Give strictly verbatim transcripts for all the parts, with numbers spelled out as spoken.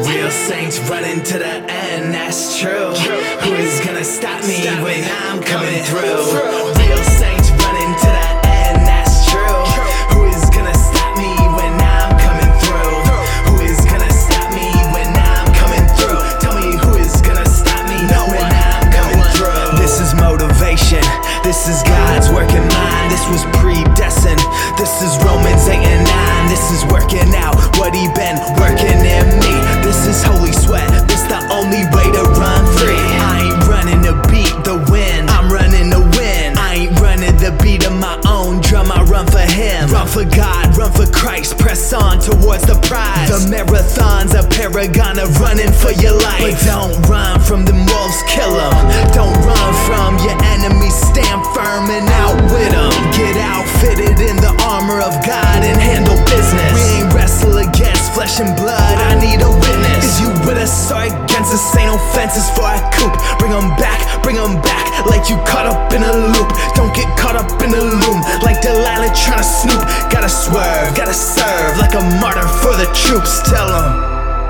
Real saints running to the end, that's true. Who is gonna stop me when I'm coming through? Real saints running to the end, that's true. Who is gonna stop me when I'm coming through? Who is gonna stop me when I'm coming through? Tell me who is gonna stop me when I'm coming through? This is motivation, this is God's work in mine. This was predestined, this is Romans eight and nine. This is working out what he been working in me. This is holy sweat, this the only way to run free. I ain't running to beat the wind, I'm running to win. I ain't running the beat of my own drum, I run for him. Run for God, run for Christ, press on towards the prize. The marathon's a paragon of running for your life. But don't run from the wolves, kill them. Don't run from your enemies, stand firm and outwit them. Get outfitted in the armor of God and handle business. We ain't wrestle against flesh and blood, I need a witness. Is you with us or against us? Ain't no fences for a coop. Bring them back, bring them back, like you caught up in a loop. Don't get caught up in the loom, like Delilah tryna snoop. Gotta swerve, gotta serve, like a martyr for the troops. Tell them.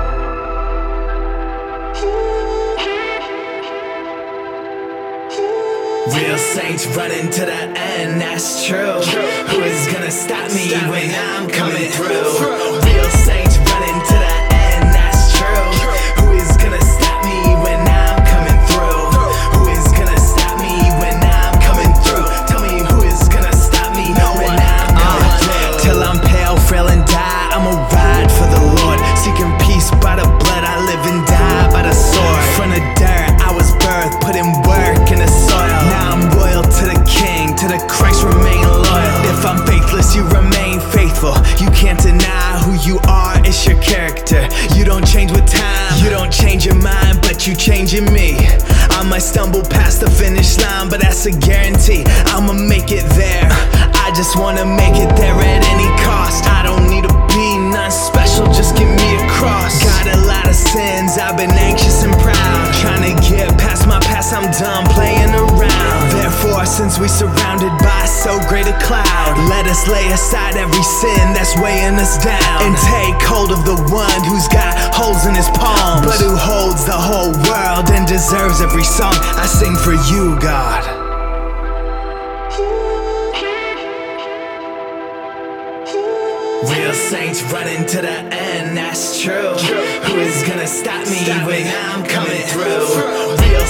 Real saints running to the end, that's true. Who is gonna stop me when I'm coming through? Real saints running to the end, that's true. Who is gonna stop me when I'm coming through? Who is gonna stop me when I'm coming through? Tell me who is gonna stop me when I'm coming through? Till I'm pale, frail and die, I'ma ride for the Lord. Seeking peace by the blood, I live and die by the sword. From the dirt, I was birthed, put in work in the soil. To the King, to the Christ remain loyal. If I'm faithless, you remain faithful. You can't deny who you are, it's your character. You don't change with time, you don't change your mind, but you changing me. I might stumble past the finish line, but that's a guarantee. I'ma make it there, I just wanna make it there at any cost. I don't need to be none special, just give me a cross. Got a lot of sins, I've been anxious and proud. Trying to get past my past, I'm done playing around. Therefore, since we surrounded by so great a cloud, let us lay aside every sin that's weighing us down, and take hold of the one who's got holes in his palms, but who holds the whole world and deserves every song I sing for you, God. Real saints running to the end, that's true. Who is gonna stop me when I'm coming through? Real